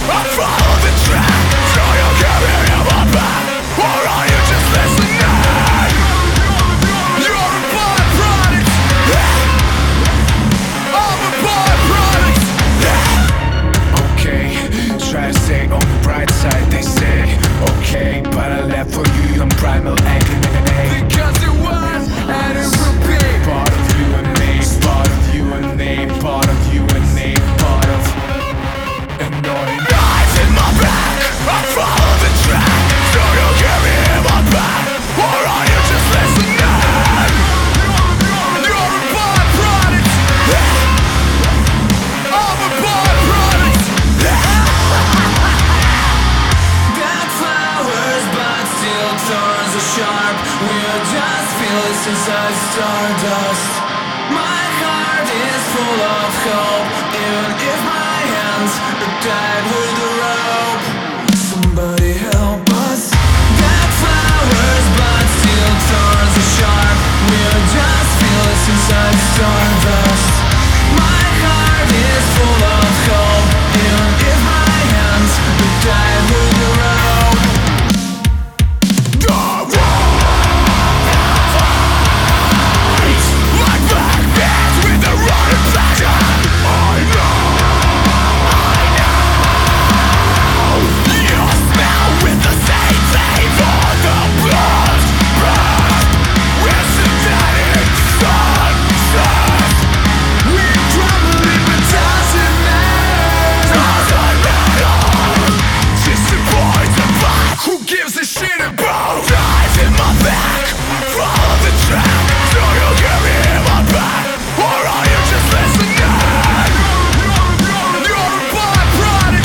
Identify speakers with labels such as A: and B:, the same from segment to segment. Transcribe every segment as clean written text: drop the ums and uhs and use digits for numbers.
A: I follow the track. So you give me my back, or are you just listening? You're a byproduct of a byproduct. Okay, try to stay on the bright side. They say okay, but I left for you. I'm primal agony. Because it was and it will be part of you and me, part of you and me, part of you and me, part of annoying. Knives in my back, I follow the track. So you give me my back, or are you just listening? You're a byproduct of a byproduct.
B: Got flowers but still thorns are sharp. We're just feelings inside stardust. My heart is full of hope, even if my hands are tied with a rope. Somebody help us. Got flowers but still thorns are sharp. We're just feelings inside stardust. My heart is full of hope, even if my hands are tied with a rope.
A: Like black bats with a rotten pleasure. I know you smell with the same flavor. The blood, we're synthetic sunsets. We trouble in the doesn't matter. Just a poison black. Who gives a shit about? Knives in my back, follow the track. So you give me my back, or are you just listening? You're a byproduct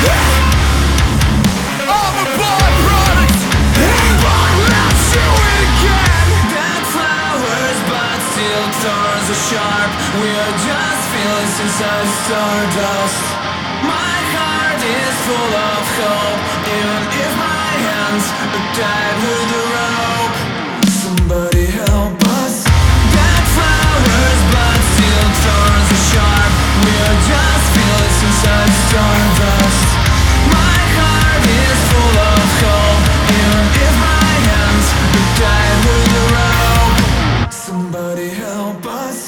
A: of a byproduct. Let's do it again.
B: Got flowers but still thorns are sharp. We're just feelings inside stardust. My heart is full of hope, even if my hands are tied with a rope. Somebody help us. Got flowers but still thorns are sharp. We're just feelings inside stardust. My heart is full of hope, even if my hands are tied with a rope. Somebody help us.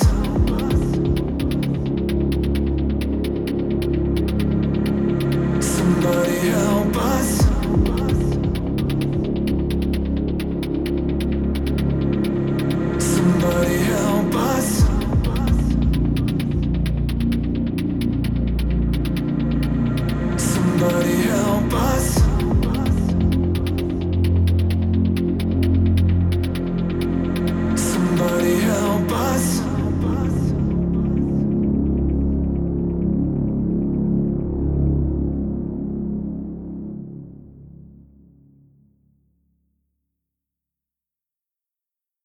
B: Somebody help us. Somebody help us. Somebody help us. Somebody help us.